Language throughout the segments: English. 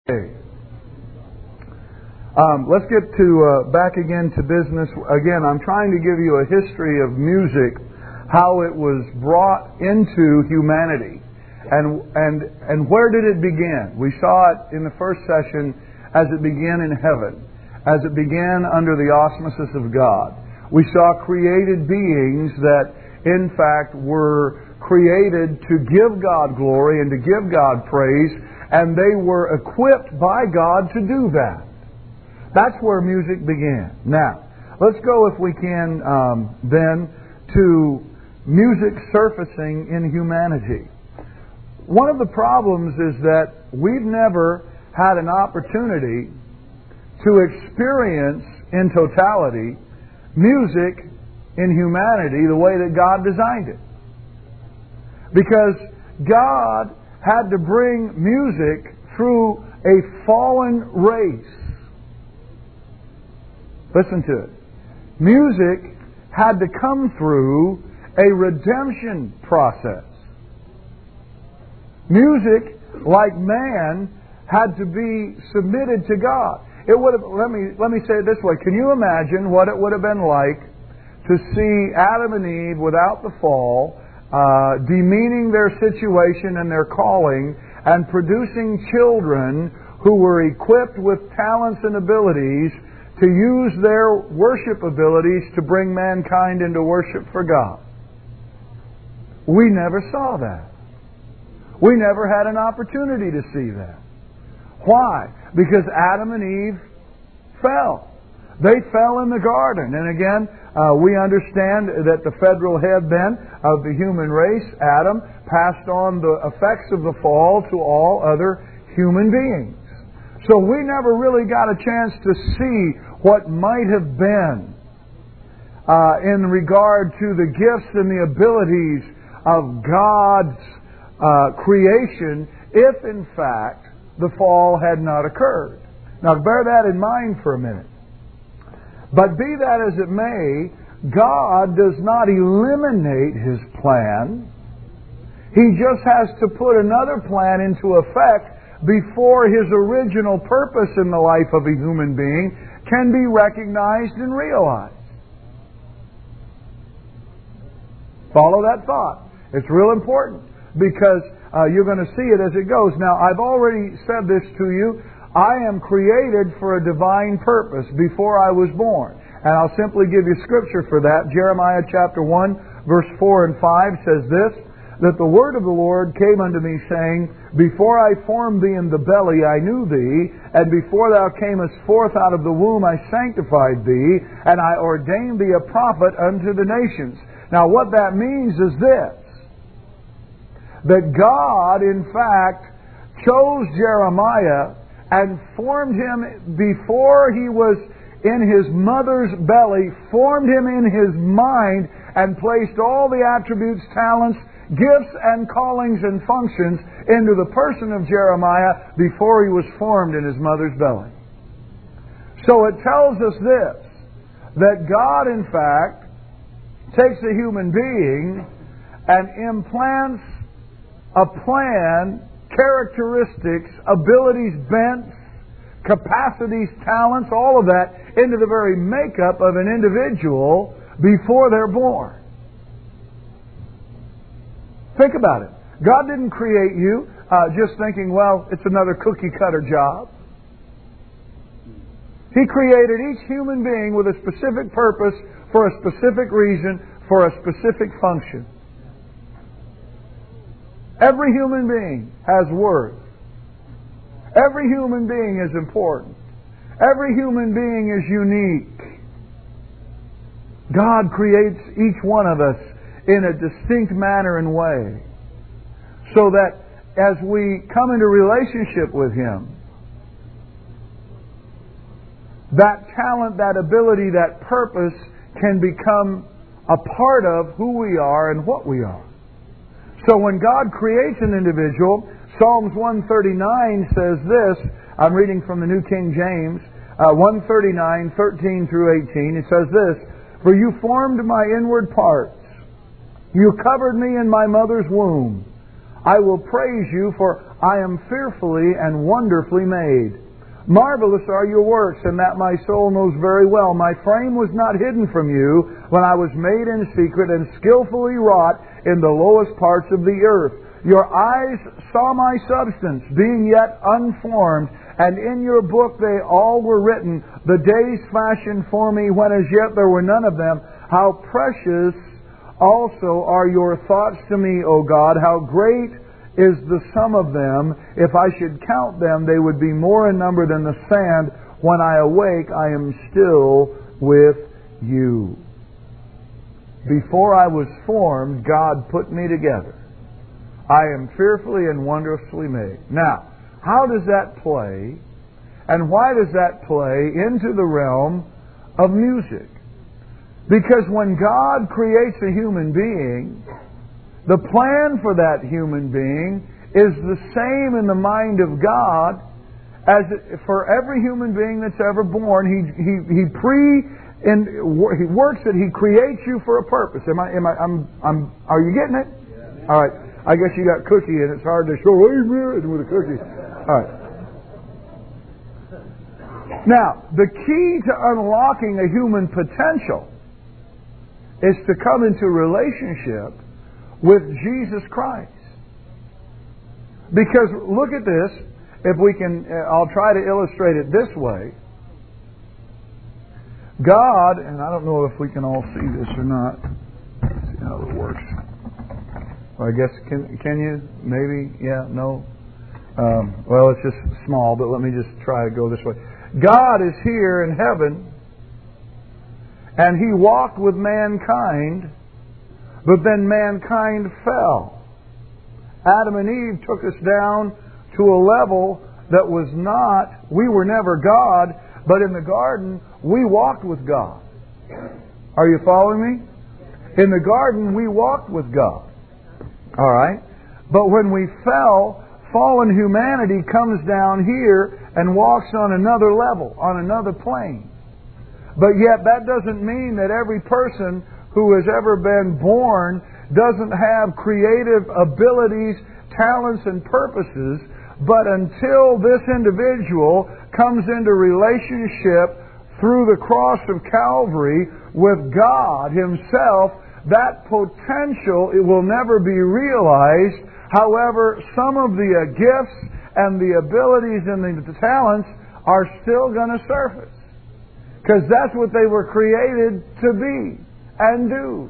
Okay. Let's get to back again to business. Again, I'm trying to give you a history of music, how it was brought into humanity, and where did it begin? We saw it in the first session as it began in heaven, as it began under the auspices of God. We saw created beings that, in fact, were created to give God glory and to give God praise, and they were equipped by God to do that. That's where music began. Now, let's go, if we can, then to music surfacing in humanity. One of the problems is that we've never had an opportunity to experience in totality music in humanity the way that God designed it. Because God had to bring music through a fallen race. Listen to it. Music had to come through a redemption process. Music, like man, had to be submitted to God. It would have, let me say it this way. Can you imagine what it would have been like to see Adam and Eve without the fall, demeaning their situation and their calling, and producing children who were equipped with talents and abilities to use their worship abilities to bring mankind into worship for God? We never saw that. We never had an opportunity to see that. Why? Because Adam and Eve fell. They fell in the garden. And again, we understand that the federal head then of the human race, Adam, passed on the effects of the fall to all other human beings. So we never really got a chance to see what might have been in regard to the gifts and the abilities of God's creation if, in fact, the fall had not occurred. Now, bear that in mind for a minute. But be that as it may, God does not eliminate His plan. He just has to put another plan into effect before His original purpose in the life of a human being can be recognized and realized. Follow that thought. It's real important because you're going to see it as it goes. Now, I've already said this to you. I am created for a divine purpose before I was born. And I'll simply give you scripture for that. Jeremiah chapter 1, verse 4 and 5 says this, that the word of the Lord came unto me, saying, Before I formed thee in the belly I knew thee, and before thou camest forth out of the womb I sanctified thee, and I ordained thee a prophet unto the nations. Now what that means is this, that God, in fact, chose Jeremiah and formed him before he was in his mother's belly, formed him in his mind, and placed all the attributes, talents, gifts, and callings and functions into the person of Jeremiah before he was formed in his mother's belly. So it tells us this, that God, in fact, takes a human being and implants a plan, characteristics, abilities, bents, capacities, talents, all of that into the very makeup of an individual before they're born. Think about it. God didn't create you just thinking, well, it's another cookie-cutter job. He created each human being with a specific purpose, for a specific reason, for a specific function. Every human being has worth. Every human being is important. Every human being is unique. God creates each one of us in a distinct manner and way, so that as we come into relationship with Him, that talent, that ability, that purpose can become a part of who we are and what we are. So when God creates an individual, Psalms 139 says this, I'm reading from the New King James, 139, 13 through 18, it says this, For you formed my inward parts, you covered me in my mother's womb. I will praise you, for I am fearfully and wonderfully made. Marvelous are your works, and that my soul knows very well. My frame was not hidden from you when I was made in secret and skillfully wrought in the lowest parts of the earth. Your eyes saw my substance, being yet unformed, and in your book they all were written, the days fashioned for me when as yet there were none of them. How precious also are your thoughts to me, O God! How great is the sum of them. If I should count them, they would be more in number than the sand. When I awake, I am still with you. Before I was formed, God put me together. I am fearfully and wonderfully made. Now, how does that play, and why does that play into the realm of music? Because when God creates a human being, the plan for that human being is the same in the mind of God as for every human being that's ever born. He works it. He creates you for a purpose. Are you getting it? Yeah. All right. I guess you got cookie, and it's hard to show amen with a cookie. All right. Now, the key to unlocking a human potential is to come into relationship with Jesus Christ. Because look at this, if we can, I'll try to illustrate it this way. God, and I don't know if we can all see this or not. Let's see how it works. Well, I guess, can you? Maybe? Yeah? No? Well, it's just small, but let me just try to go this way. God is here in heaven, and He walked with mankind, but then mankind fell. Adam and Eve took us down to a level that was not, we were never God, but in the garden, we walked with God. Are you following me? In the garden, we walked with God. All right? But when we fell, fallen humanity comes down here and walks on another level, on another plane. But yet that doesn't mean that every person who has ever been born doesn't have creative abilities, talents, and purposes. But until this individual comes into relationship through the cross of Calvary with God Himself, that potential, it will never be realized. However, some of the gifts and the abilities and the talents are still going to surface. Because that's what they were created to be and do.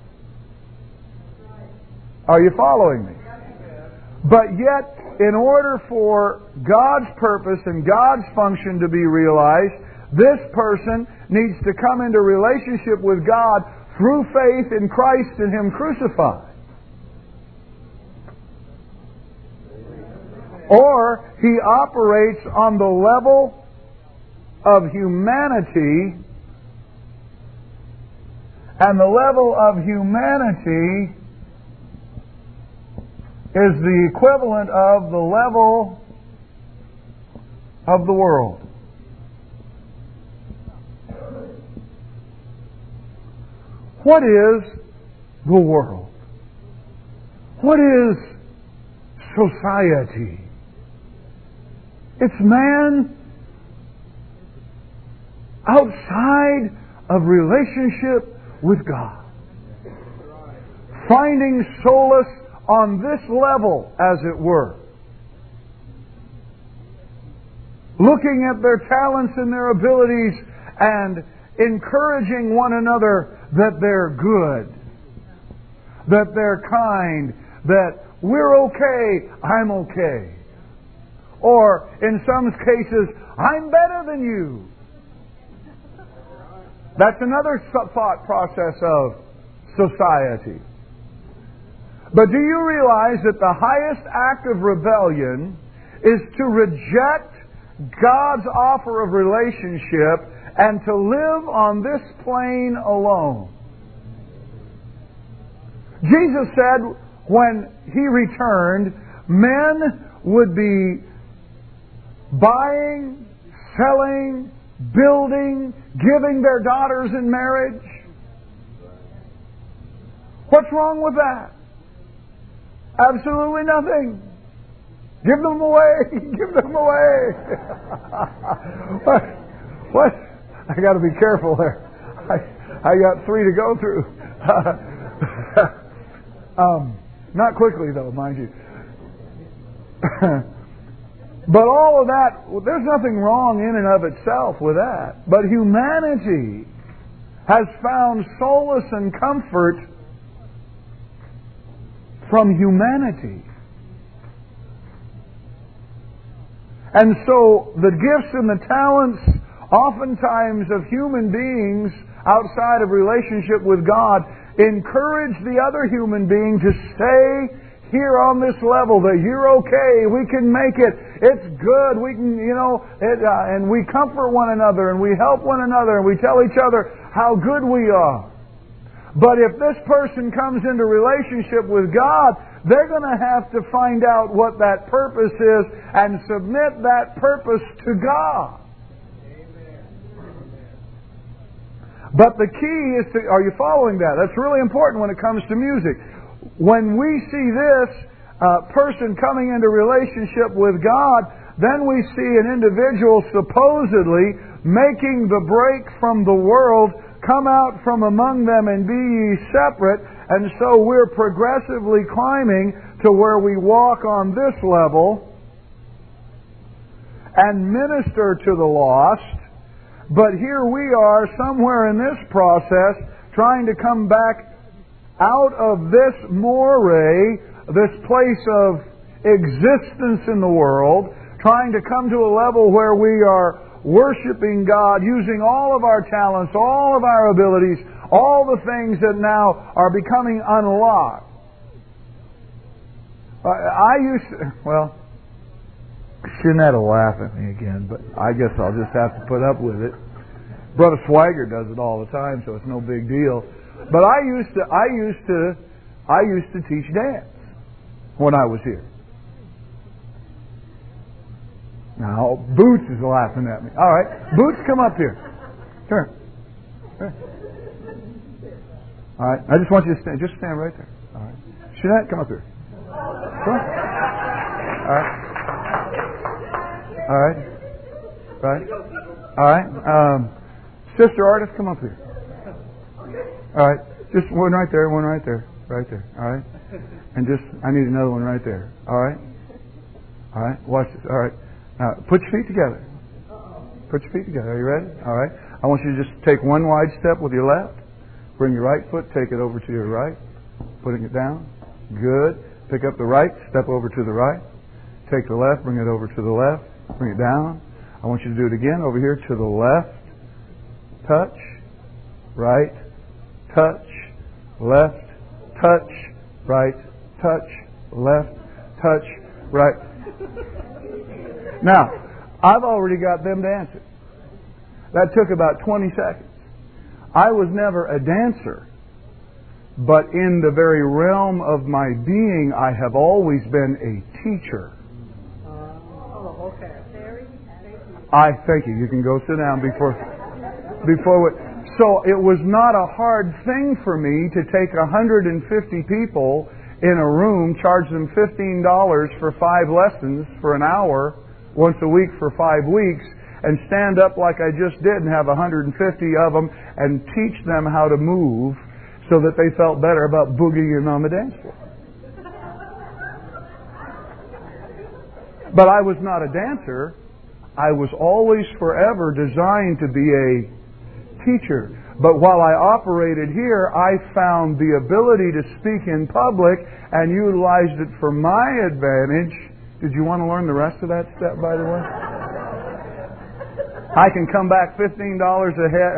Are you following me? But yet, in order for God's purpose and God's function to be realized, this person needs to come into relationship with God through faith in Christ and Him crucified. Or he operates on the level of humanity, and the level of humanity is the equivalent of the level of the world. What is the world? What is society? It's man outside of relationship with God, finding solace on this level, as it were, looking at their talents and their abilities and encouraging one another that they're good, that they're kind, that we're okay, I'm okay. Or, in some cases, I'm better than you. That's another thought process of society. But do you realize that the highest act of rebellion is to reject God's offer of relationship and to live on this plane alone? Jesus said when He returned, men would be buying, selling, building, giving their daughters in marriage. What's wrong with that? Absolutely nothing. Give them away! Give them away! What? I got to be careful there. I got 3 to go through. Not quickly, though, mind you. But all of that, there's nothing wrong in and of itself with that. But humanity has found solace and comfort from humanity. And so the gifts and the talents oftentimes of human beings outside of relationship with God encourage the other human being to stay here on this level, that you're okay, we can make it, it's good, we can, and we comfort one another and we help one another and we tell each other how good we are. But if this person comes into relationship with God, they're going to have to find out what that purpose is and submit that purpose to God. But the key is to, are you following that? That's really important when it comes to music. When we see this person coming into relationship with God, then we see an individual supposedly making the break from the world, come out from among them and be ye separate. And so we're progressively climbing to where we walk on this level and minister to the lost. But here we are somewhere in this process trying to come back out of this moray, this place of existence in the world, trying to come to a level where we are worshiping God, using all of our talents, all of our abilities, all the things that now are becoming unlocked. Shanette will laugh at me again, but I guess I'll just have to put up with it. Brother Swagger does it all the time, so it's no big deal. But I used to teach dance when I was here. Now, Boots is laughing at me. All right, Boots, come up here. Come here. All right, I just want you to stand. Just stand right there. All right, Shanette, come up here. Come on. All right. All right. Right. All right. Sister Artist, come up here. All right. Just one right there, one right there. Right there. All right. And I need another one right there. All right. All right. Watch this. All right. Now, put your feet together. Put your feet together. Are you ready? All right. I want you to just take one wide step with your left. Bring your right foot, take it over to your right. Putting it down. Good. Pick up the right, step over to the right. Take the left, bring it over to the left. Bring it down. I want you to do it again over here to the left. Touch. Right. Touch. Left. Touch. Right. Touch. Left. Touch. Right. Now, I've already got them dancing. That took about 20 seconds. I was never a dancer, but in the very realm of my being, I have always been a teacher. Okay. I thank you. You can go sit down before. So it was not a hard thing for me to take 150 people in a room, charge them $15 for 5 lessons for an hour, once a week for 5 weeks, and stand up like I just did and have 150 of them and teach them how to move so that they felt better about boogieing on the dance floor. But I was not a dancer. I was always forever designed to be a teacher. But while I operated here, I found the ability to speak in public and utilized it for my advantage. Did you want to learn the rest of that step, by the way? I can come back $15 ahead.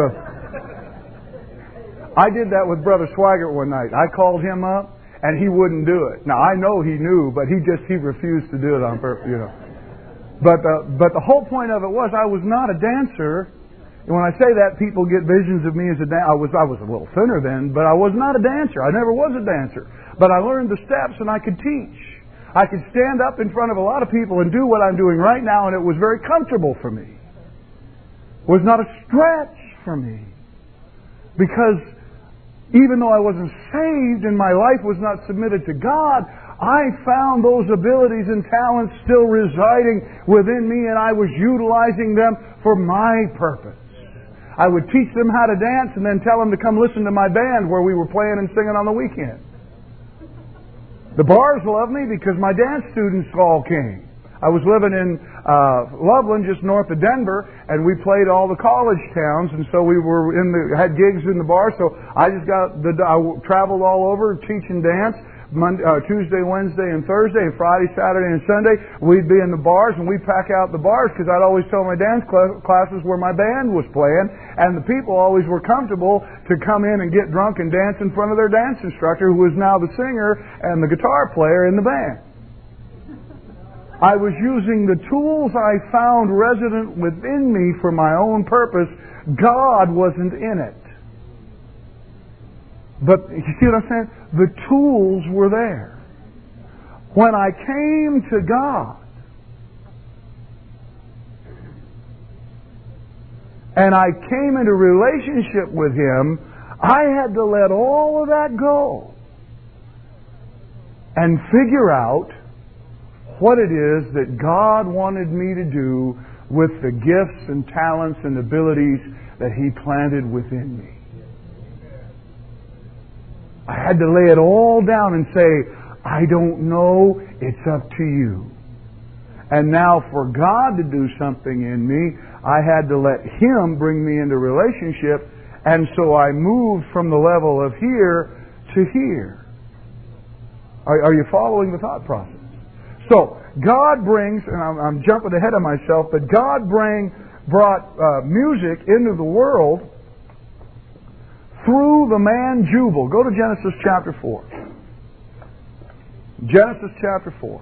I did that with Brother Swigert one night. I called him up, and he wouldn't do it. Now, I know he knew, but he refused to do it on purpose, But the whole point of it was I was not a dancer. And when I say that, people get visions of me as a dancer. I was a little thinner then, but I was not a dancer. I never was a dancer. But I learned the steps, and I could teach. I could stand up in front of a lot of people and do what I'm doing right now, and it was very comfortable for me. It was not a stretch for me. Because even though I wasn't saved and my life was not submitted to God, I found those abilities and talents still residing within me, and I was utilizing them for my purpose. I would teach them how to dance and then tell them to come listen to my band where we were playing and singing on the weekend. The bars loved me because my dance students all came. I was living in Loveland, just north of Denver, and we played all the college towns, and so we were had gigs in the bar. So I traveled all over teaching dance. Tuesday, Wednesday, and Thursday, and Friday, Saturday, and Sunday, we'd be in the bars, and we'd pack out the bars because I'd always tell my dance classes where my band was playing, and the people always were comfortable to come in and get drunk and dance in front of their dance instructor, who was now the singer and the guitar player in the band. I was using the tools I found resident within me for my own purpose. God wasn't in it. But you see what I'm saying? The tools were there. When I came to God and I came into relationship with Him, I had to let all of that go and figure out what it is that God wanted me to do with the gifts and talents and abilities that He planted within me. I had to lay it all down and say, I don't know, it's up to you. And now for God to do something in me, I had to let Him bring me into relationship, and so I moved from the level of here to here. Are you following the thought process? So, God brings, and I'm jumping ahead of myself, but God brought music into the world through the man Jubal. Go to Genesis chapter 4. Genesis chapter 4.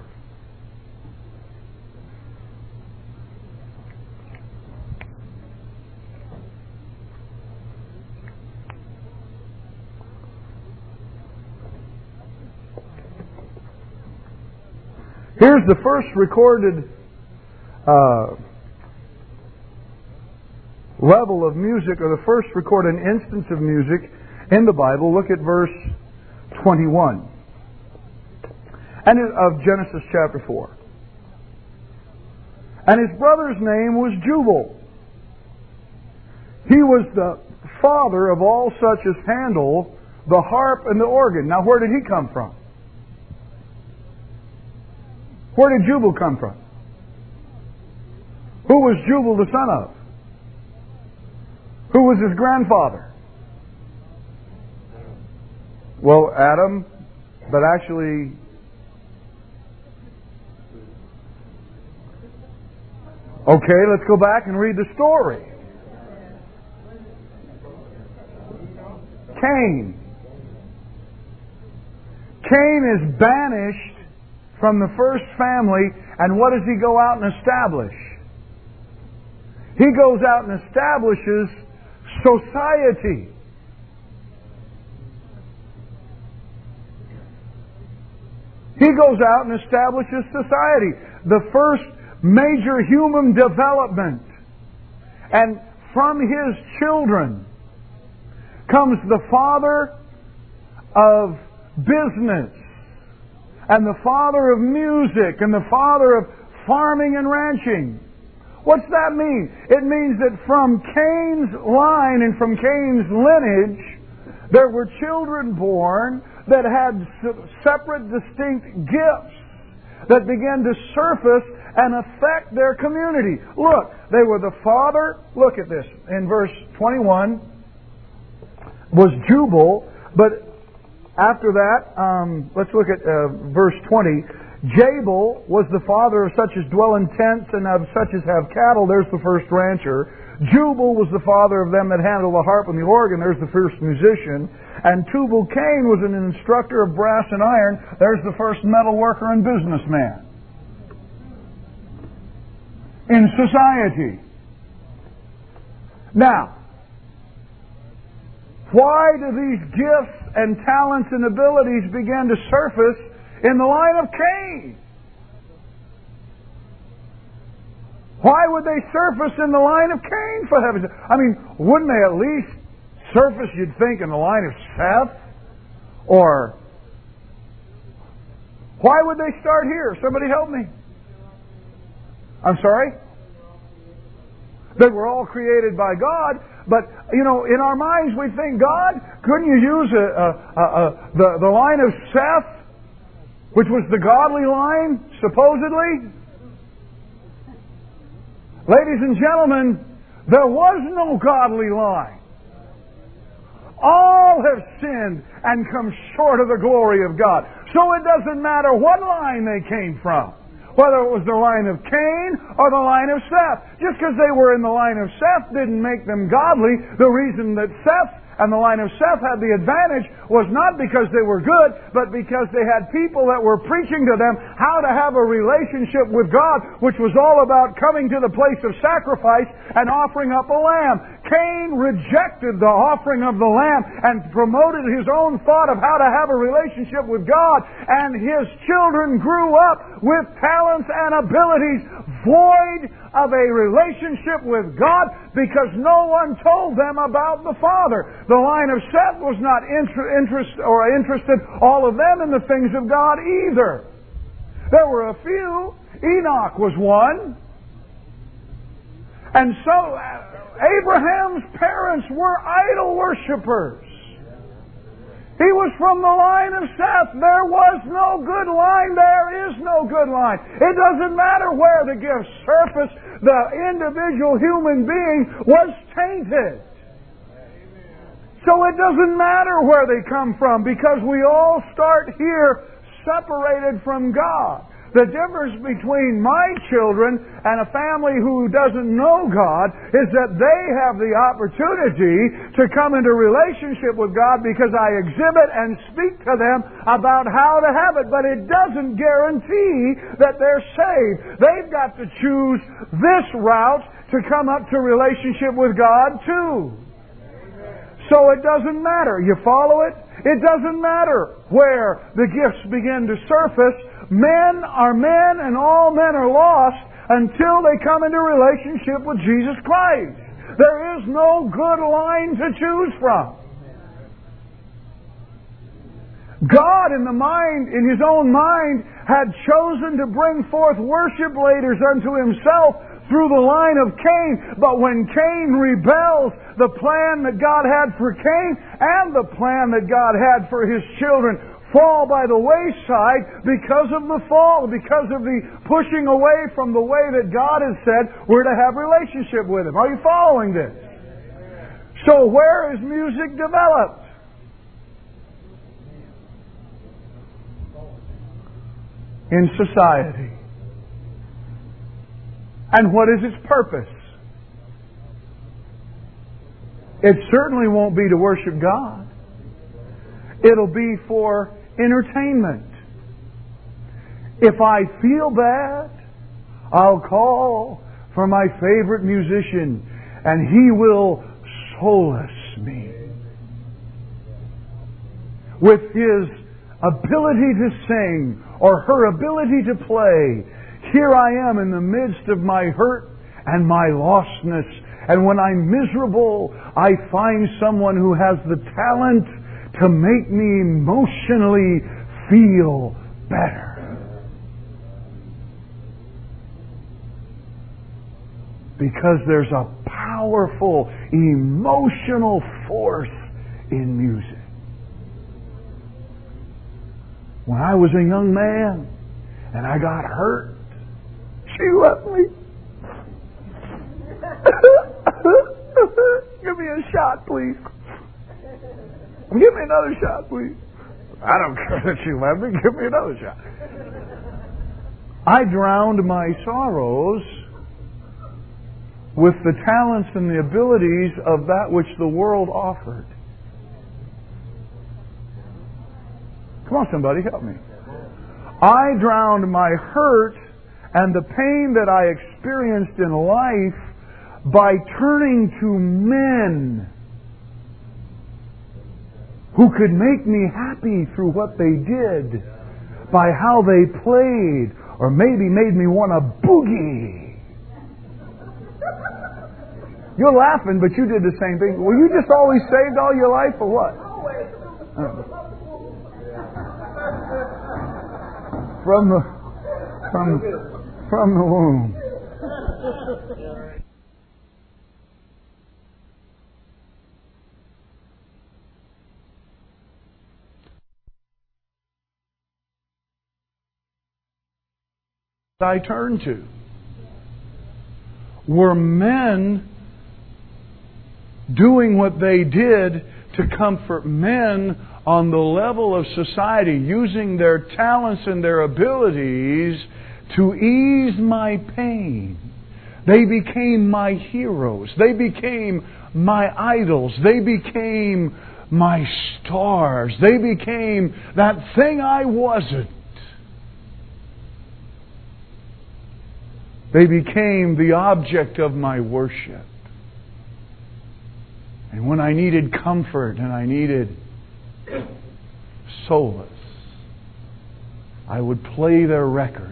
Here's the first recorded level of music, or the first recorded instance of music in the Bible. Look at verse 21 of Genesis chapter 4. And his brother's name was Jubal. He was the father of all such as handle the harp and the organ. Now, where did he come from? Where did Jubal come from? Who was Jubal the son of? Who was his grandfather? Well, Adam, but actually, okay, let's go back and read the story. Cain. Cain is banished from the first family, and what does he go out and establish? He goes out and establishes society. He goes out and establishes society. The first major human development. And from his children comes the father of business, and the father of music, and the father of farming and ranching. What's that mean? It means that from Cain's line and from Cain's lineage, there were children born that had separate, distinct gifts that began to surface and affect their community. Look, they were the father, look at this, in verse 21, was Jubal, but after that, let's look at verse 20. Jabal was the father of such as dwell in tents and of such as have cattle. There's the first rancher. Jubal was the father of them that handle the harp and the organ. There's the first musician. And Tubal-Cain was an instructor of brass and iron. There's the first metal worker and businessman in society. Now, why do these gifts and talents and abilities begin to surface in the line of Cain? Why would they surface in the line of Cain, for heaven's sake? I mean, wouldn't they at least surface, you'd think, in the line of Seth? Or Why would they start here? Somebody help me. I'm sorry? They were all created by God, but, in our minds we think, God, couldn't you use the line of Seth, which was the godly line, supposedly? Ladies and gentlemen, there was no godly line. All have sinned and come short of the glory of God. So it doesn't matter what line they came from, whether it was the line of Cain or the line of Seth. Just because they were in the line of Seth didn't make them godly. The reason that Seth and the line of Seth had the advantage was not because they were good, but because they had people that were preaching to them how to have a relationship with God, which was all about coming to the place of sacrifice and offering up a lamb. Cain rejected the offering of the lamb and promoted his own thought of how to have a relationship with God, and his children grew up with talents and abilities void of a relationship with God because no one told them about the Father. The line of Seth was not interested, all of them, in the things of God either. There were a few. Enoch was one. And so Abraham's parents were idol worshippers. He was from the line of Seth. There was no good line. There is no good line. It doesn't matter where the gift surfaced. The individual human being was tainted. So it doesn't matter where they come from because we all start here separated from God. The difference between my children and a family who doesn't know God is that they have the opportunity to come into relationship with God because I exhibit and speak to them about how to have it. But it doesn't guarantee that they're saved. They've got to choose this route to come up to relationship with God too. So it doesn't matter. You follow it? It doesn't matter where the gifts begin to surface. Men are men and all men are lost until they come into relationship with Jesus Christ. There is no good line to choose from. God in His own mind had chosen to bring forth worship leaders unto Himself through the line of Cain. But when Cain rebels, the plan that God had for Cain and the plan that God had for His children fall by the wayside because of the fall, because of the pushing away from the way that God has said we're to have relationship with Him. Are you following this? So where is music developed? In society. And what is its purpose? It certainly won't be to worship God. It'll be for entertainment. If I feel bad, I'll call for my favorite musician and he will solace me with his ability to sing or her ability to play. Here I am in the midst of my hurt and my lostness. And when I'm miserable, I find someone who has the talent to make me emotionally feel better. Because there's a powerful emotional force in music. When I was a young man and I got hurt, she left me. Give me a shot, please. Give me another shot, please. I don't care that she left me. Give me another shot. I drowned my sorrows with the talents and the abilities of that which the world offered. Come on, somebody, help me. I drowned my hurt and the pain that I experienced in life by turning to men who could make me happy through what they did, by how they played, or maybe made me want to boogie. You're laughing, but you did the same thing. Were you just always saved all your life, or what? from the womb. I turned to were men doing what they did to comfort men on the level of society, using their talents and their abilities to ease my pain. They became my heroes. They became my idols. They became my stars. They became that thing I wasn't. They became the object of my worship. And when I needed comfort and I needed solace, I would play their records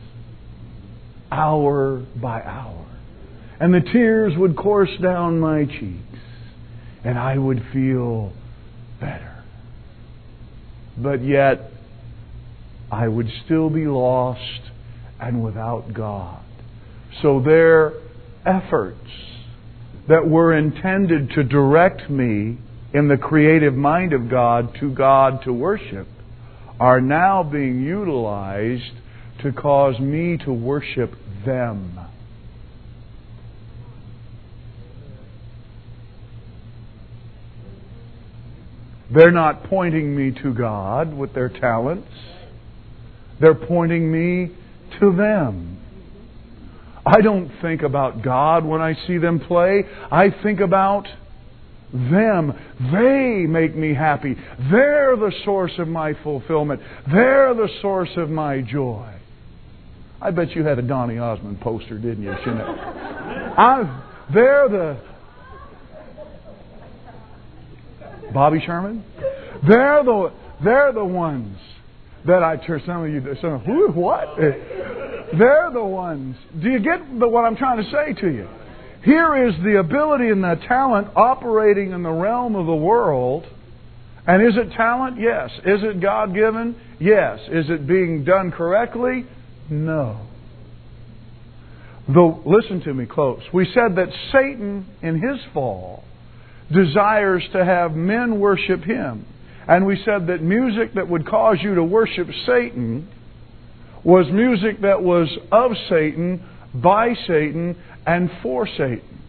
hour by hour. And the tears would course down my cheeks. And I would feel better. But yet, I would still be lost and without God. So their efforts that were intended to direct me in the creative mind of God to worship are now being utilized to cause me to worship them. They're not pointing me to God with their talents. They're pointing me to them. I don't think about God when I see them play. I think about them. They make me happy. They're the source of my fulfillment. They're the source of my joy. I bet you had a Donny Osmond poster, didn't you, Jeanette? They're the... Bobby Sherman? They're the ones that I turn. Some of you, who? What? They're the ones. Do you get what I'm trying to say to you? Here is the ability and the talent operating in the realm of the world. And is it talent? Yes. Is it God-given? Yes. Is it being done correctly? No. Though, listen to me close. We said that Satan, in his fall, desires to have men worship him. And we said that music that would cause you to worship Satan was music that was of Satan, by Satan, and for Satan.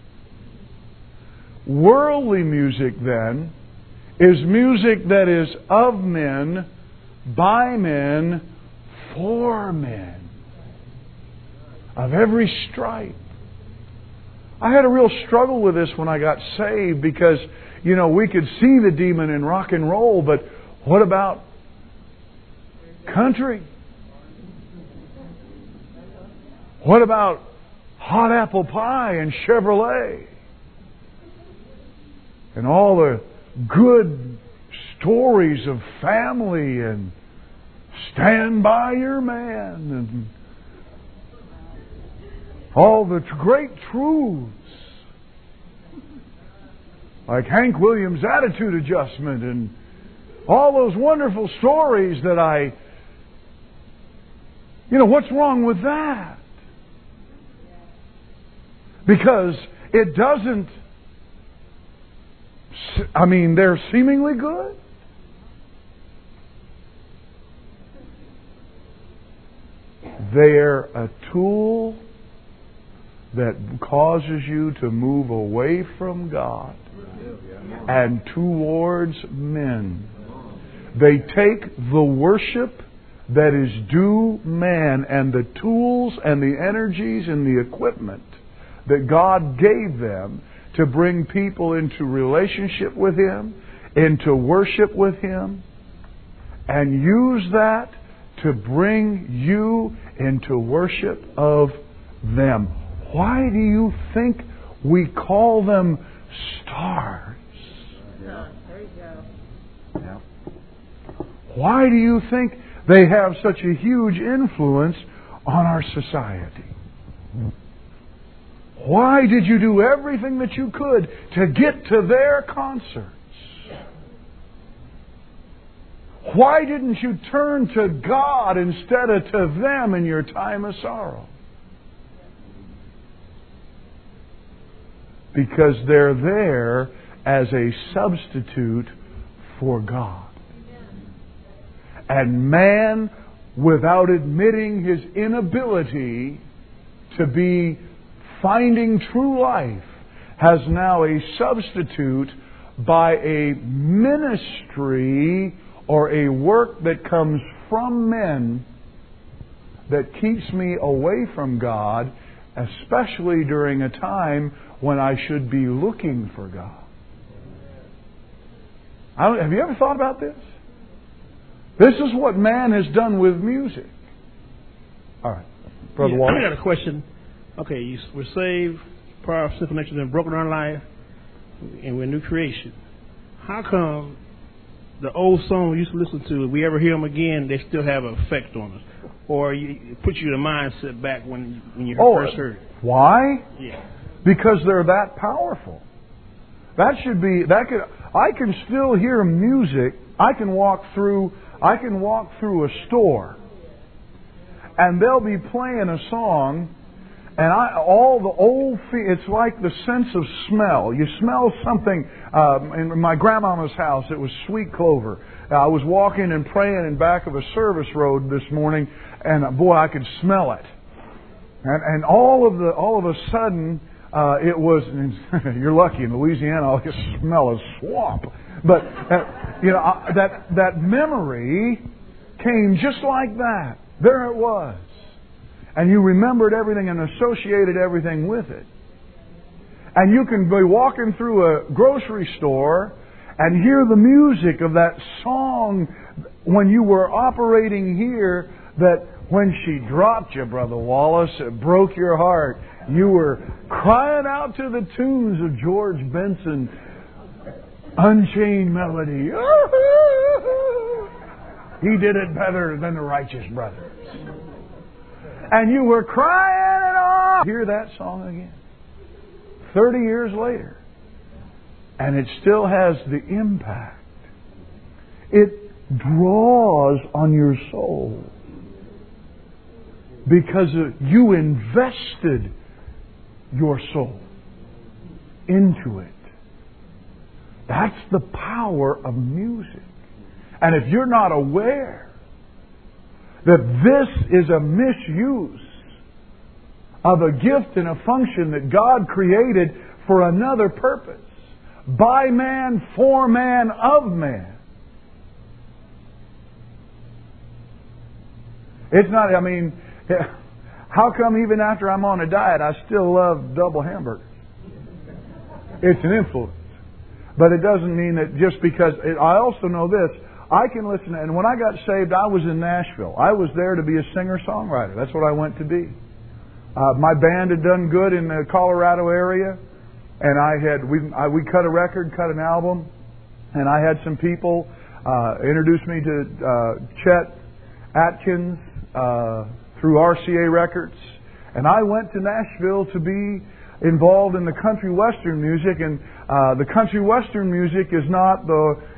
Worldly music, then, is music that is of men, by men, for men. Of every stripe. I had a real struggle with this when I got saved because, we could see the demon in rock and roll, but what about country? What about hot apple pie and Chevrolet? And all the good stories of family and Stand By Your Man and all the great truths like Hank Williams' Attitude Adjustment and all those wonderful stories that what's wrong with that? Because it doesn't, they're seemingly good. They're a tool that causes you to move away from God and towards men. They take the worship that is due man and the tools and the energies and the equipment that God gave them to bring people into relationship with Him, into worship with Him, and use that to bring you into worship of them. Why do you think we call them stars? There you go. Yeah. Why do you think they have such a huge influence on our society? Why did you do everything that you could to get to their concerts? Why didn't you turn to God instead of to them in your time of sorrow? Because they're there as a substitute for God. And man, without admitting his inability to be finding true life, has now a substitute by a ministry or a work that comes from men that keeps me away from God, especially during a time when I should be looking for God. Have you ever thought about this? This is what man has done with music. All right. Brother Walter. I got a question. Okay, we're saved, part of sinful nature has been broken in our life, and we're a new creation. How come the old song we used to listen to, if we ever hear them again, they still have an effect on us? Or it puts you in a mindset back when you first heard it? Why? Yeah. Because they're that powerful. I can still hear music. I can walk through a store, and they'll be playing a song, and it's like the sense of smell. You smell something. In my grandmama's house, it was sweet clover. I was walking and praying in back of a service road this morning, and boy, I could smell it. And all of a sudden, it was. You're lucky in Louisiana. All you smell is swamp. But that memory came just like that. There it was. And you remembered everything and associated everything with it. And you can be walking through a grocery store and hear the music of that song when you were operating here, that when she dropped you, Brother Wallace, it broke your heart. You were crying out to the tunes of George Benson, Unchained Melody. He did it better than the Righteous Brothers. And you were crying it off. Hear that song again 30 years later, and it still has the impact. It draws on your soul because you invested your soul into it. That's the power of music. And if you're not aware that this is a misuse of a gift and a function that God created for another purpose, by man, for man, of man. It's not, how come even after I'm on a diet, I still love double hamburgers? It's an influence. But it doesn't mean that just because, I also know this, I can listen, and when I got saved, I was in Nashville. I was there to be a singer-songwriter. That's what I went to be. My band had done good in the Colorado area, and we cut a record, cut an album, and I had some people introduce me to Chet Atkins through RCA Records, and I went to Nashville to be involved in the country western music, and the country western music is not the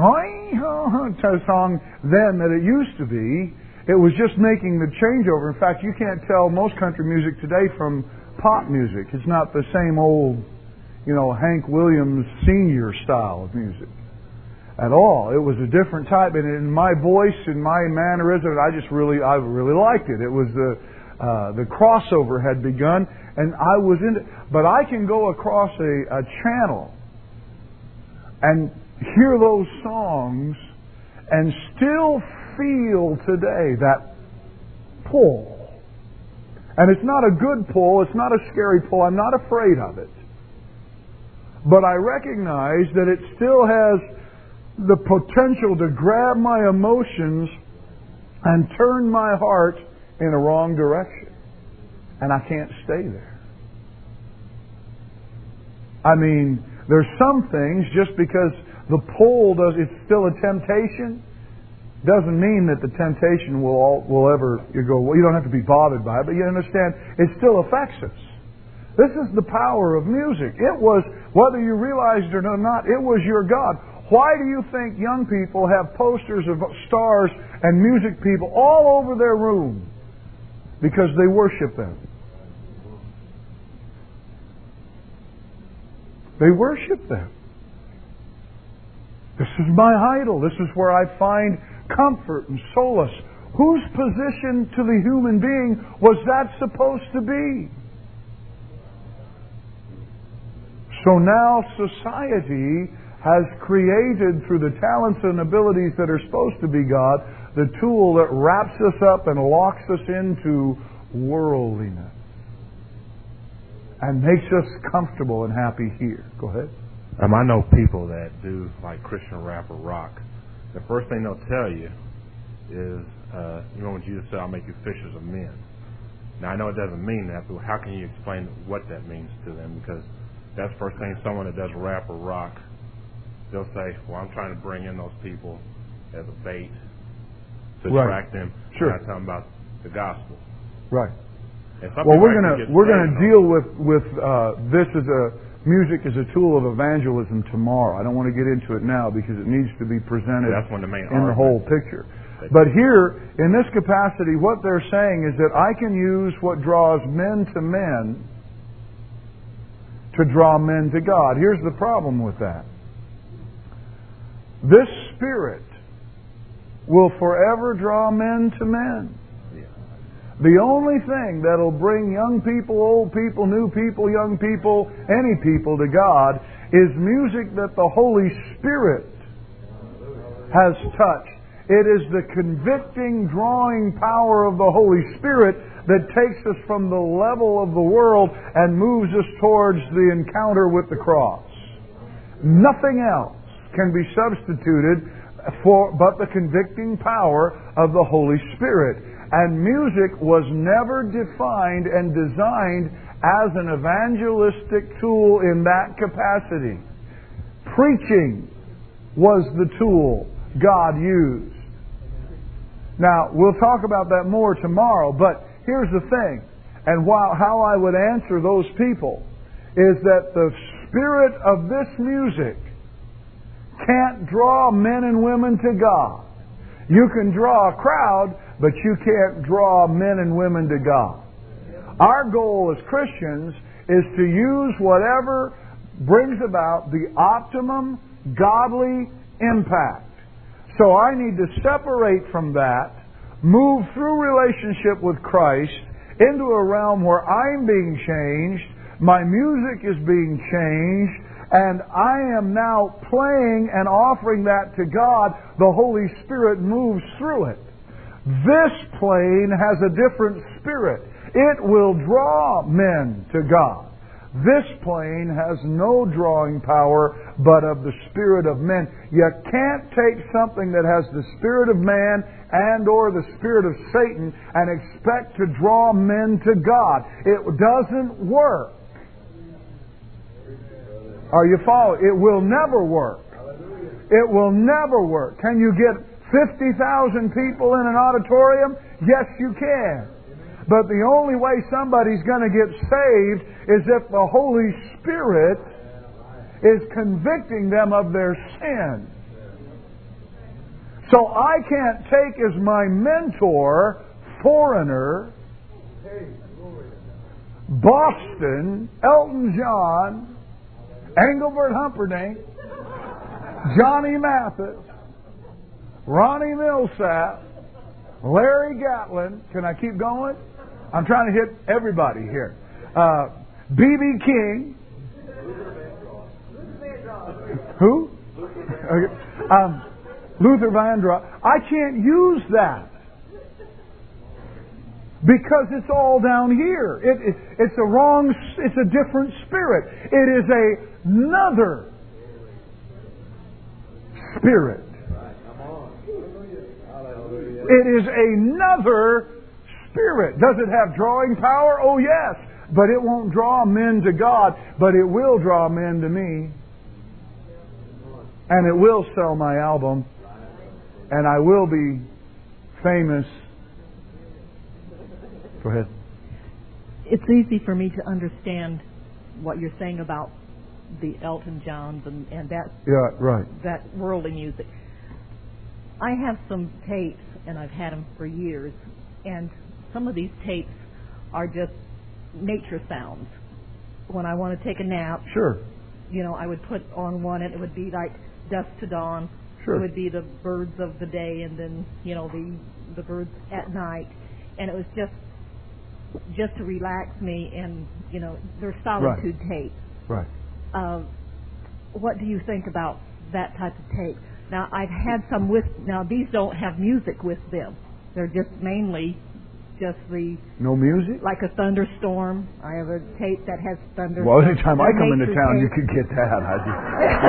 song then that it used to be. It was just making the changeover. In fact, you can't tell most country music today from pop music. It's not the same old, Hank Williams Sr. style of music at all. It was a different type, and in my voice and my mannerism, I really liked it. It was the crossover had begun, and I was in it. But I can go across a channel and hear those songs and still feel today that pull. And it's not a good pull, it's not a scary pull, I'm not afraid of it. But I recognize that it still has the potential to grab my emotions and turn my heart in a wrong direction. And I can't stay there. There's some things, just because the pull it's still a temptation, doesn't mean that the temptation will ever, you don't have to be bothered by it, but you understand, it still affects us. This is the power of music. It was, whether you realized it or not, it was your God. Why do you think young people have posters of stars and music people all over their room? Because they worship them. They worship them. This is my idol. This is where I find comfort and solace. Whose position to the human being was that supposed to be? So now society has created, through the talents and abilities that are supposed to be God, the tool that wraps us up and locks us into worldliness and makes us comfortable and happy here. Go ahead. I know people that do like Christian rap or rock. The first thing they'll tell you is, when Jesus said, "I'll make you fishers of men." Now I know it doesn't mean that, but how can you explain what that means to them? Because that's the first thing someone that does rap or rock, they'll say, "Well, I'm trying to bring in those people as a bait to attract them." Sure. I'm not talking about the gospel. Right. And well, we're gonna deal with this as music as a tool of evangelism tomorrow. I don't want to get into it now because it needs to be presented in the whole picture. But here, in this capacity, what they're saying is that I can use what draws men to men to draw men to God. Here's the problem with that. This Spirit will forever draw men to men. The only thing that'll bring young people, old people, new people, young people, any people to God is music that the Holy Spirit has touched. It is the convicting, drawing power of the Holy Spirit that takes us from the level of the world and moves us towards the encounter with the cross. Nothing else can be substituted for but the convicting power of the Holy Spirit. And music was never defined and designed as an evangelistic tool in that capacity. Preaching was the tool God used. Now, we'll talk about that more tomorrow, but here's the thing, and how I would answer those people is that the spirit of this music can't draw men and women to God. You can draw a crowd, but you can't draw men and women to God. Our goal as Christians is to use whatever brings about the optimum godly impact. So I need to separate from that, move through relationship with Christ into a realm where I'm being changed, my music is being changed, and I am now playing and offering that to God. The Holy Spirit moves through it. This plane has a different spirit. It will draw men to God. This plane has no drawing power but of the spirit of men. You can't take something that has the spirit of man and or the spirit of Satan and expect to draw men to God. It doesn't work. Are you following? It will never work. It will never work. Can you get 50,000 people in an auditorium? Yes, you can. But the only way somebody's going to get saved is if the Holy Spirit is convicting them of their sin. So I can't take as my mentor, Foreigner, Boston, Elton John, Engelbert Humperdinck, Johnny Mathis, Ronnie Millsap, Larry Gatlin. Can I keep going? I'm trying to hit everybody here. B.B. King. Who? Luther Vandross. I can't use that because it's all down here. It's a wrong. It's a different spirit. It is another spirit. It is another spirit. Does it have drawing power? Oh yes. But it won't draw men to God, but it will draw men to me. And it will sell my album. And I will be famous. Go ahead. It's easy for me to understand what you're saying about the Elton Johns and that right. that worldly music. I have some tapes, and I've had them for years, and some of these tapes are just nature sounds. When I want to take a nap, Sure. I would put on one, and it would be like dusk to dawn. Sure. It would be the birds of the day, and then the birds at night, and it was just to relax me. And they're solitude tapes. Right. What do you think about that type of tape? Now, I've had some now these don't have music with them. They're just mainly just no music? like a thunderstorm. I have a tape that has thunderstorm. Well, anytime I come into town, tape. you could get that. I just,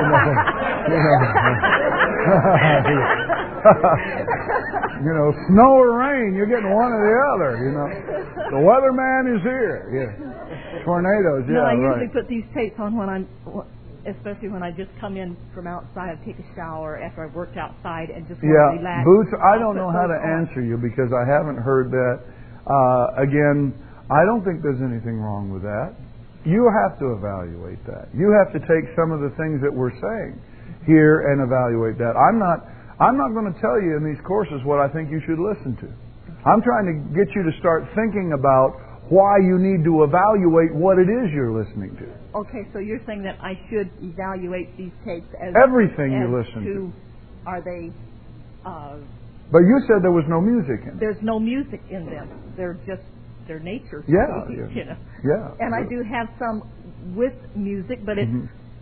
snow or rain, you're getting one or the other. The weatherman is here. Yeah, tornadoes. Yeah, no, I right. usually put these tapes on especially when I just come in from outside, I take a shower after I've worked outside and just want to relax. Boots, I don't know how to answer you because I haven't heard that. Again, I don't think there's anything wrong with that. You have to evaluate that. You have to take some of the things that we're saying here and evaluate that. I'm not going to tell you in these courses what I think you should listen to. I'm trying to get you to start thinking about why you need to evaluate what it is you're listening to. Okay, so you're saying that I should evaluate these tapes as everything you listen to. Are they? But you said there was no music in them. There's no music in them. They're nature. Yeah. Yeah. And I do have some with music, but it's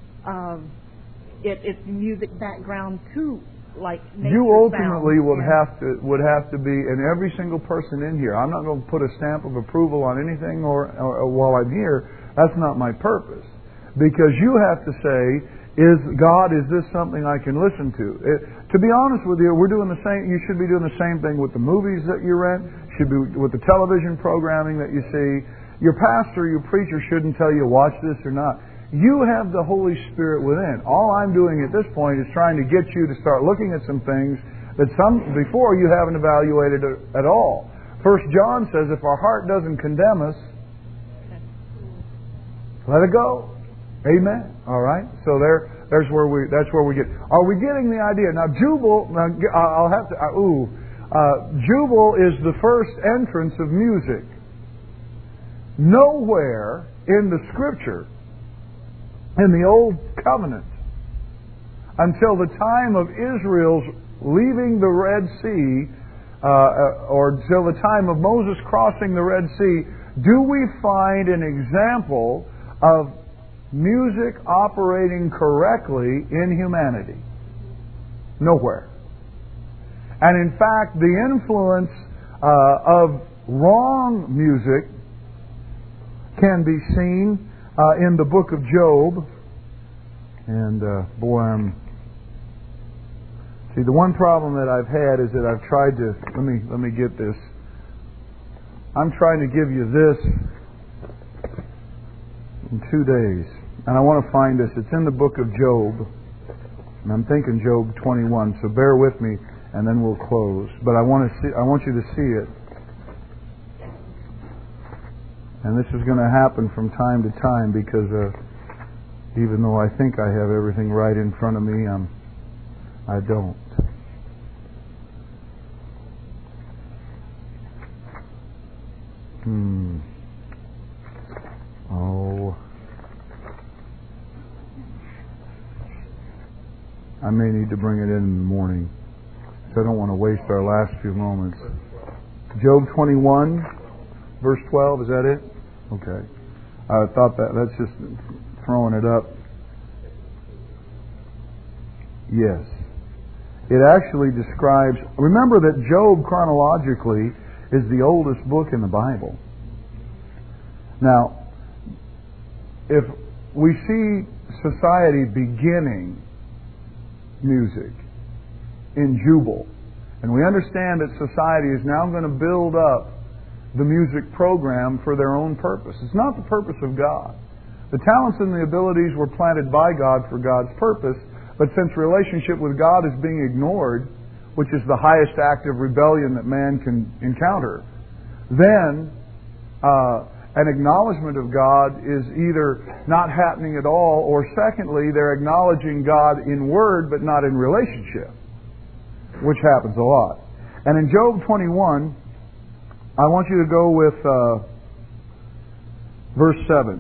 it's music background too. Like nature you ultimately sounds. would have to be, and every single person in here. I'm not going to put a stamp of approval on anything or while I'm here. That's not my purpose, because you have to say, is this something I can listen to? To be honest with you, we're doing the same. You should be doing the same thing with the movies that you rent. Should be with the television programming that you see. Your pastor, your preacher shouldn't tell you watch this or not. You have the Holy Spirit within. All I'm doing at this point is trying to get you to start looking at some things that before you haven't evaluated at all. 1 John says, if our heart doesn't condemn us, let it go. Amen. All right. So that's where we get. Are we getting the idea? Now, Jubal. I'll have to. Jubal is the first entrance of music. Nowhere in the Scripture, in the Old Covenant, until the time of Israel's leaving the Red Sea, or until the time of Moses crossing the Red Sea, do we find an example of music operating correctly in humanity? Nowhere. And in fact, the influence of wrong music can be seen in the book of Job. And see, the one problem that I've had is that I've tried to let me get this. I'm trying to give you this in 2 days, and I want to find this. It's in the book of Job, and I'm thinking Job 21. So bear with me, and then we'll close. But I want you to see it. And this is going to happen from time to time because even though I think I have everything right in front of me, I don't. Oh. I may need to bring it in the morning. So I don't want to waste our last few moments. Job 21, verse 12, is that it? Okay. I thought that's just throwing it up. Yes. It actually describes... Remember that Job, chronologically, is the oldest book in the Bible. Now, if we see society beginning music in Jubal, and we understand that society is now going to build up the music program for their own purpose. It's not the purpose of God. The talents and the abilities were planted by God for God's purpose, but since relationship with God is being ignored, which is the highest act of rebellion that man can encounter, then an acknowledgement of God is either not happening at all, or secondly, they're acknowledging God in word but not in relationship, which happens a lot. And in Job 21, I want you to go with verse 7.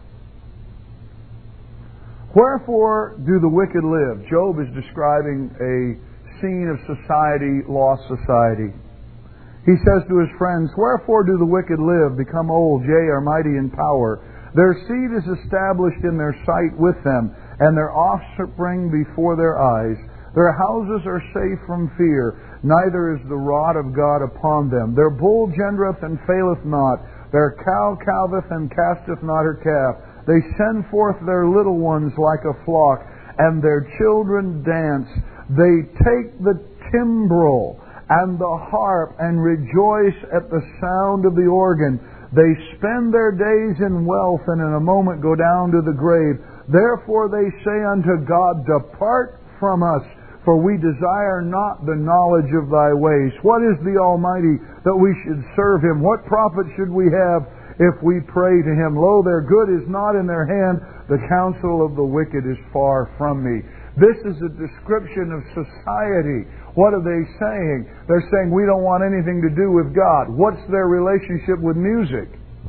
Wherefore do the wicked live? Job is describing a scene of society, lost society. He says to his friends, wherefore do the wicked live, become old, yea, are mighty in power? Their seed is established in their sight with them, and their offspring before their eyes. Their houses are safe from fear, neither is the rod of God upon them. Their bull gendereth and faileth not, their cow calveth and casteth not her calf. They send forth their little ones like a flock, and their children dance. They take the timbrel and the harp, and rejoice at the sound of the organ. They spend their days in wealth, and in a moment go down to the grave. Therefore they say unto God, depart from us, for we desire not the knowledge of thy ways. What is the Almighty that we should serve him? What profit should we have if we pray to him? Lo, their good is not in their hand. The counsel of the wicked is far from me. This is a description of society. What are they saying? They're saying we don't want anything to do with God. What's their relationship with music?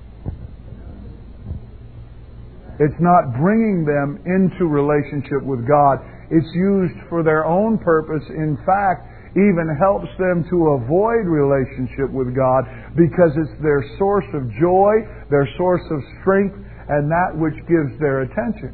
It's not bringing them into relationship with God. It's used for their own purpose. In fact, even helps them to avoid relationship with God because it's their source of joy, their source of strength, and that which gives their attention.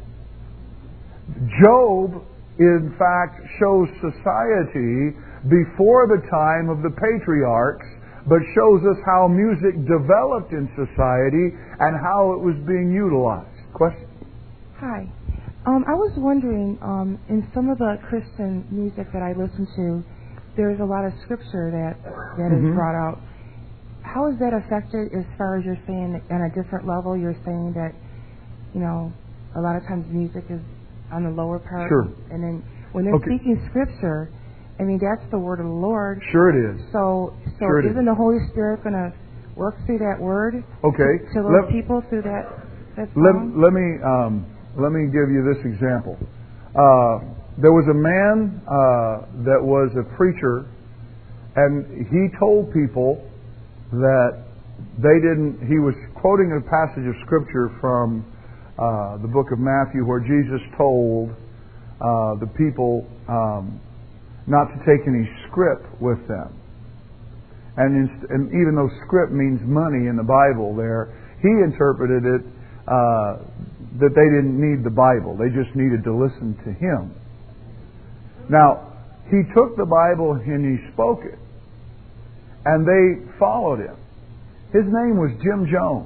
Job, in fact, shows society before the time of the patriarchs, but shows us how music developed in society and how it was being utilized. Question? Hi. I was wondering, in some of the Christian music that I listen to, there's a lot of scripture that is brought out. How is that affected as far as you're saying on a different level? You're saying that, a lot of times music is on the lower part. Sure. And then when they're speaking scripture, that's the word of the Lord. Sure it is. So sure isn't the Holy Spirit going to work through that word? Okay. To those people through that song? Let me give you this example. There was a man that was a preacher, and he told people that he was quoting a passage of Scripture from the book of Matthew where Jesus told the people not to take any scrip with them. And even though scrip means money in the Bible there, he interpreted it that they didn't need the Bible. They just needed to listen to him. Now, he took the Bible and he spoke it. And they followed him. His name was Jim Jones.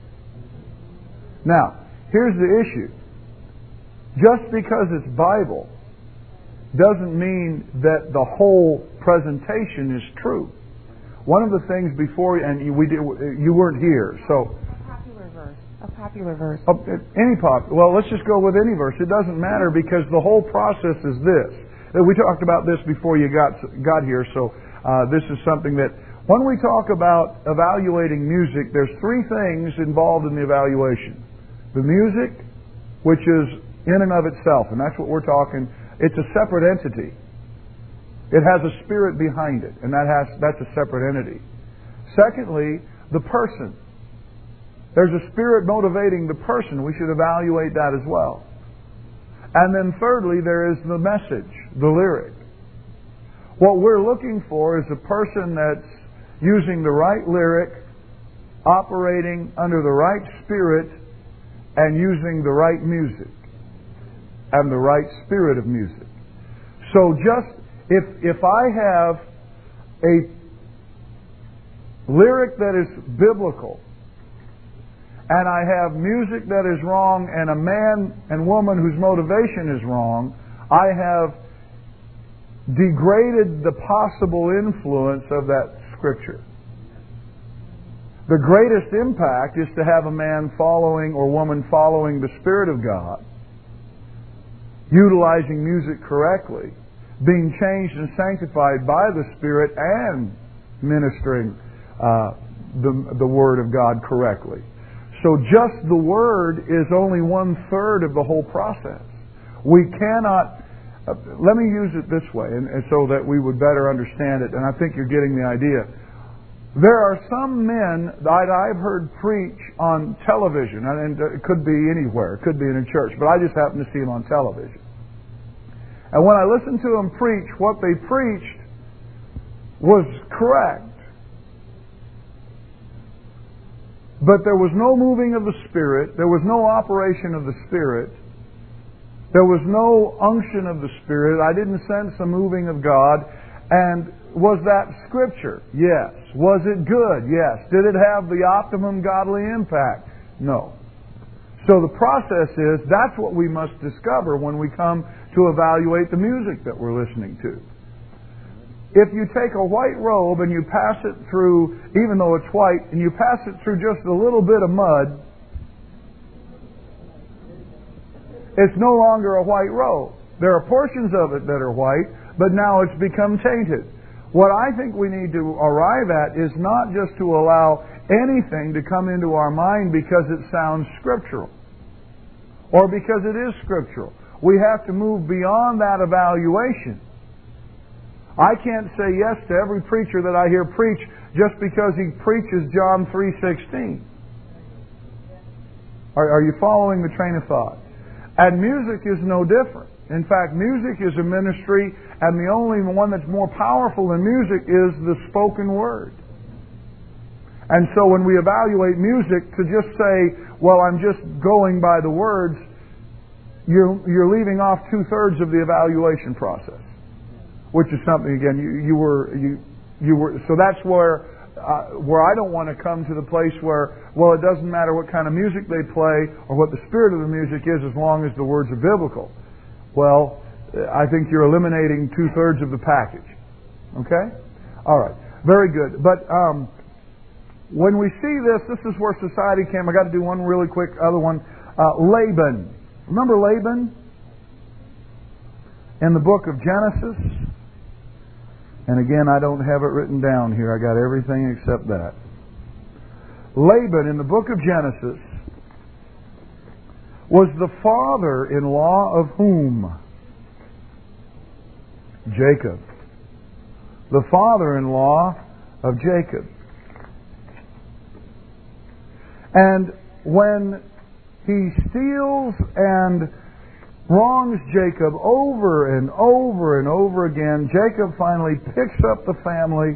Now, here's the issue. Just because it's Bible doesn't mean that the whole presentation is true. One of the things before, and you weren't here, so... A popular verse. Well, let's just go with any verse. It doesn't matter because the whole process is this. We talked about this before you got here, so this is something that when we talk about evaluating music, there's three things involved in the evaluation. The music, which is in and of itself, and that's what we're talking. It's a separate entity. It has a spirit behind it, and that's a separate entity. Secondly, the person. There's a spirit motivating the person. We should evaluate that as well. And then thirdly, there is the message, the lyric. What we're looking for is a person that's using the right lyric, operating under the right spirit, and using the right music and the right spirit of music. So just if I have a lyric that is biblical, and I have music that is wrong and a man and woman whose motivation is wrong, I have degraded the possible influence of that Scripture. The greatest impact is to have a man following or woman following the Spirit of God, utilizing music correctly, being changed and sanctified by the Spirit, and ministering the Word of God correctly. So just the Word is only 1/3 of the whole process. We cannot... let me use it this way, and so that we would better understand it, and I think you're getting the idea. There are some men that I've heard preach on television, and it could be anywhere, it could be in a church, but I just happen to see them on television. And when I listened to them preach, what they preached was correct. But there was no moving of the Spirit, there was no operation of the Spirit, there was no unction of the Spirit, I didn't sense a moving of God, and was that Scripture? Yes. Was it good? Yes. Did it have the optimum godly impact? No. So the process is, that's what we must discover when we come to evaluate the music that we're listening to. If you take a white robe and you pass it through, even though it's white, and you pass it through just a little bit of mud, it's no longer a white robe. There are portions of it that are white, but now it's become tainted. What I think we need to arrive at is not just to allow anything to come into our mind because it sounds scriptural or because it is scriptural. We have to move beyond that evaluation. I can't say yes to every preacher that I hear preach just because he preaches John 3:16. Are you following the train of thought? And music is no different. In fact, music is a ministry, and the only one that's more powerful than music is the spoken word. And so when we evaluate music, to just say, well, I'm just going by the words, you're leaving off 2/3 of the evaluation process. Which is something, again, you were. So that's where I don't want to come to the place where, well, it doesn't matter what kind of music they play or what the spirit of the music is as long as the words are biblical. Well, I think you're eliminating 2/3 of the package. Okay? All right. Very good. But when we see this is where society came. I got to do one really quick other one. Laban. Remember Laban? In the book of Genesis. And again, I don't have it written down here. I got everything except that. Laban, in the book of Genesis, was the father-in-law of whom? Jacob. The father-in-law of Jacob. And when he steals and wrongs Jacob over and over and over again, Jacob finally picks up the family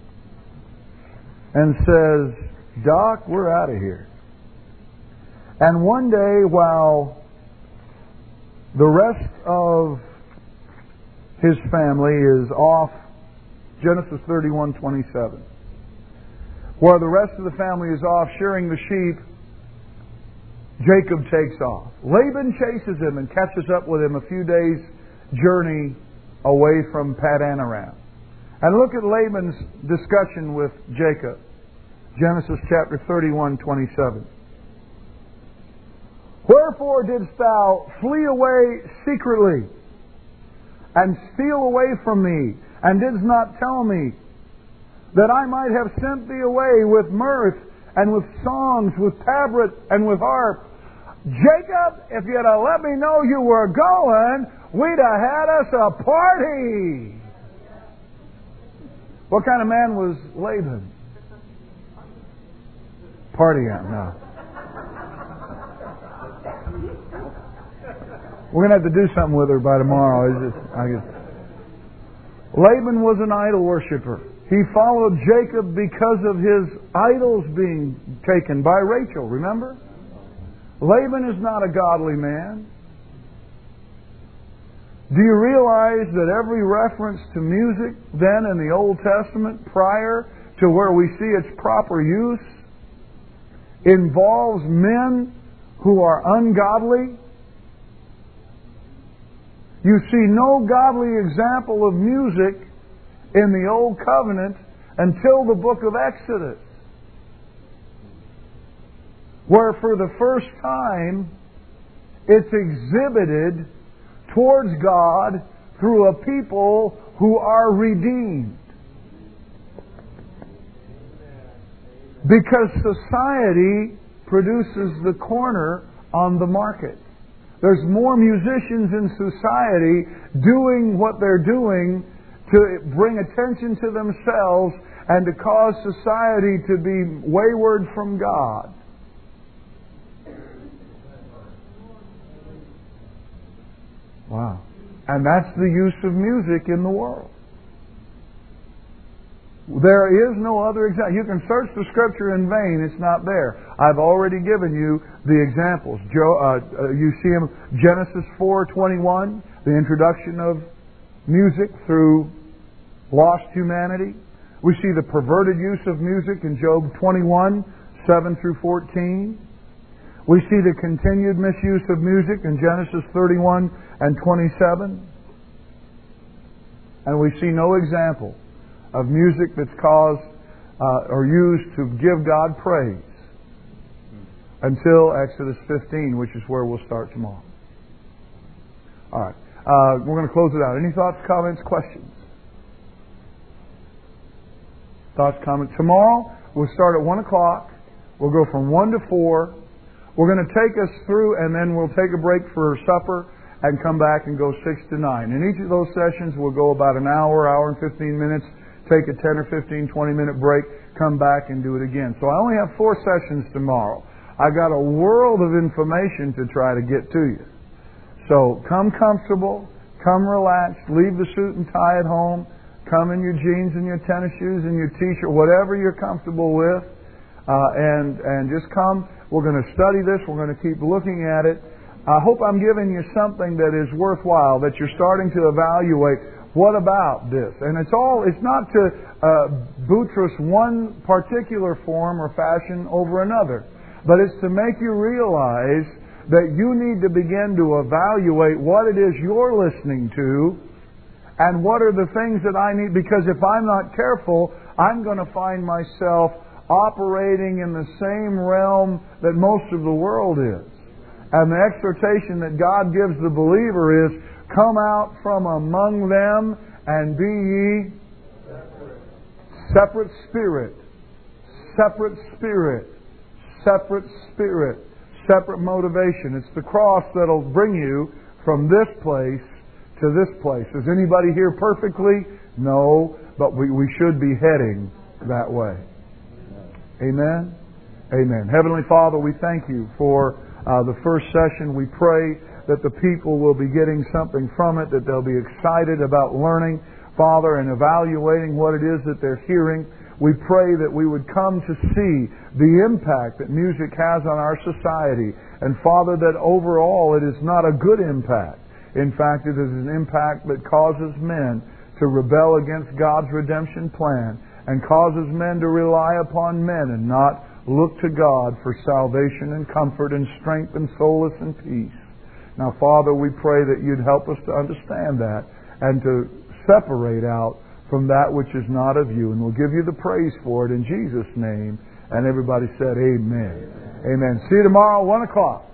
and says, Doc, we're out of here. And one day, while the rest of his family is off, Genesis 31:27, while the rest of the family is off shearing the sheep, Jacob takes off. Laban chases him and catches up with him a few days' journey away from Padan Aram. And look at Laban's discussion with Jacob. Genesis chapter 31:27. Wherefore didst thou flee away secretly and steal away from me, and didst not tell me, that I might have sent thee away with mirth and with songs, with tabret and with harp? Jacob, if you'd have let me know you were going, we'd have had us a party. What kind of man was Laban? Party no. We're going to have to do something with her by tomorrow. Laban was an idol worshiper. He followed Jacob because of his idols being taken by Rachel, remember? Laban is not a godly man. Do you realize that every reference to music then in the Old Testament, prior to where we see its proper use, involves men who are ungodly? You see no godly example of music in the Old Covenant until the book of Exodus, where for the first time it's exhibited towards God through a people who are redeemed. Because society produces the corner on the market. There's more musicians in society doing what they're doing to bring attention to themselves and to cause society to be wayward from God. Wow. And that's the use of music in the world. There is no other example. You can search the Scripture in vain. It's not there. I've already given you the examples. You see them, Genesis 4:21, the introduction of music through lost humanity. We see the perverted use of music in Job 21:7 through 14. We see the continued misuse of music in Genesis 31 and 27. And we see no example of music that's caused or used to give God praise until Exodus 15, which is where we'll start tomorrow. All right. We're going to close it out. Any thoughts, comments, questions? Thoughts, comments? Tomorrow, we'll start at 1 o'clock. We'll go from 1 to 4. We're going to take us through, and then we'll take a break for supper and come back and go 6 to 9. In each of those sessions, we'll go about an hour, hour and 15 minutes, take a 10 or 15, 20-minute break, come back and do it again. So I only have 4 sessions tomorrow. I've got a world of information to try to get to you. So come comfortable, come relaxed, leave the suit and tie at home, come in your jeans and your tennis shoes and your t-shirt, whatever you're comfortable with, and just come. We're going to study this. We're going to keep looking at it. I hope I'm giving you something that is worthwhile, that you're starting to evaluate. What about this? And it's not to buttress one particular form or fashion over another, but it's to make you realize that you need to begin to evaluate what it is you're listening to and what are the things that I need, because if I'm not careful, I'm going to find myself operating in the same realm that most of the world is. And the exhortation that God gives the believer is, come out from among them and be ye separate spirit, separate spirit, separate spirit, separate motivation. It's the cross that'll bring you from this place to this place. Is anybody here perfectly? No, but we should be heading that way. Amen? Amen. Heavenly Father, we thank you for the first session. We pray that the people will be getting something from it, that they'll be excited about learning, Father, and evaluating what it is that they're hearing. We pray that we would come to see the impact that music has on our society. And Father, that overall it is not a good impact. In fact, it is an impact that causes men to rebel against God's redemption plan and causes men to rely upon men and not look to God for salvation and comfort and strength and solace and peace. Now, Father, we pray that you'd help us to understand that and to separate out from that which is not of you. And we'll give you the praise for it in Jesus' name. And everybody said amen. Amen. See you tomorrow, 1 o'clock.